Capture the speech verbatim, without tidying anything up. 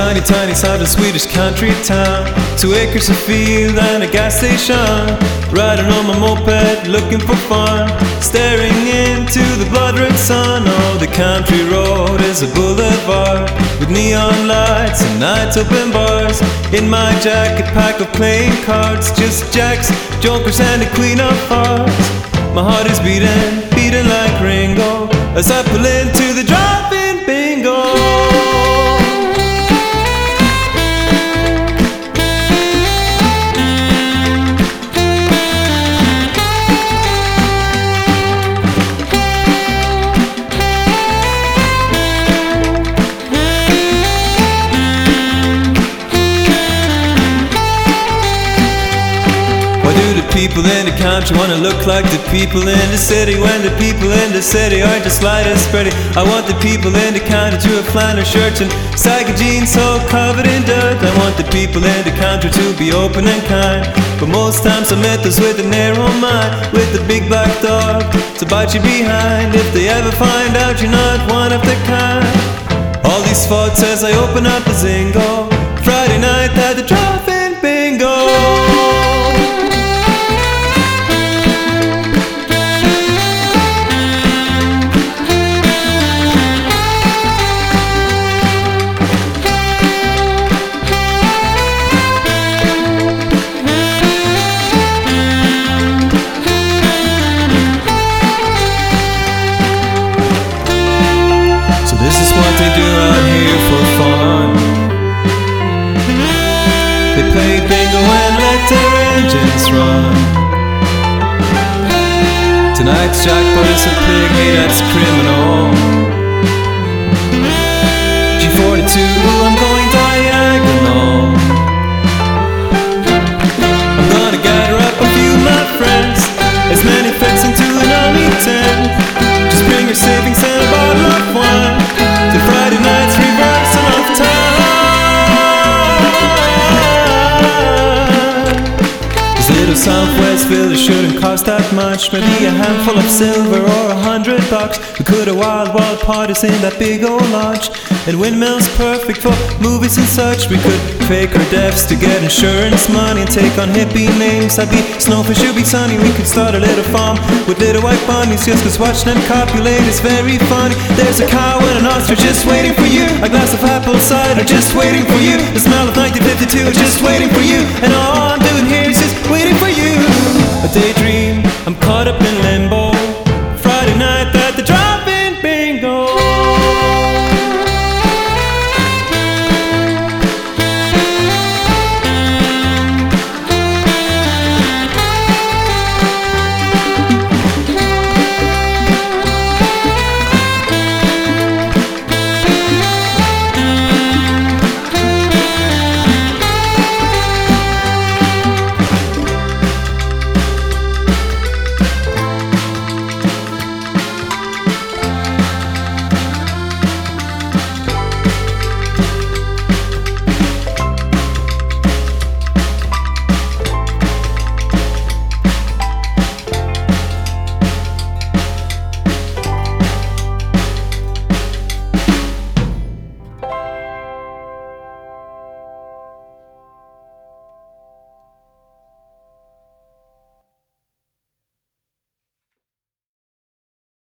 tiny, tiny southern Swedish country town. Two acres of field and a gas station. Riding on my moped, looking for fun. Staring into the blood-red sun. Oh, the country road is a boulevard with neon lights and night open bars. In my jacket pack of playing cards, just jacks, jokers and a queen of hearts. My heart is beating, beating like Ringo as I pull into the drive-in bingo. People in the country wanna look like the people in the city, when the people in the city are just light and spready. I want the people in the country to have flannel shirts and saggy jeans so covered in dirt. I want the people in the country to be open and kind, but most times I met those with a narrow mind, with a big black dog to bite you behind if they ever find out you're not one of the kind. All these thoughts as I open up a Zingo, Friday night at the drive-in bingo. They do out here for fun. They play bingo and let their engines run. Tonight's jackpot is a pig, hey that's criminal. G forty-two, I'm going diagonal. I'm gonna gather up a few of my friends, as many fits into an army tent. Just bring your savings and a bottle of wine. The Friday night's reversal of time. This little Southwest village shouldn't cost that much. Maybe a handful of silver or a hundred bucks. We could have wild, wild parties in that big old lodge, and windmills perfect for movies and such. We could fake our deaths to get insurance money and take on hippie names. I'd be Snowfish, you'd be Sunny. We could start a little farm with little white bunnies, just cause watching them copulate is very funny. There's a cow and an ostrich just waiting for you, a glass of apple cider just waiting for you, the smell of nineteen fifty-two just waiting for you, and all I'm doing here is just waiting for you. A daydream, I'm caught up in limbo. Friday night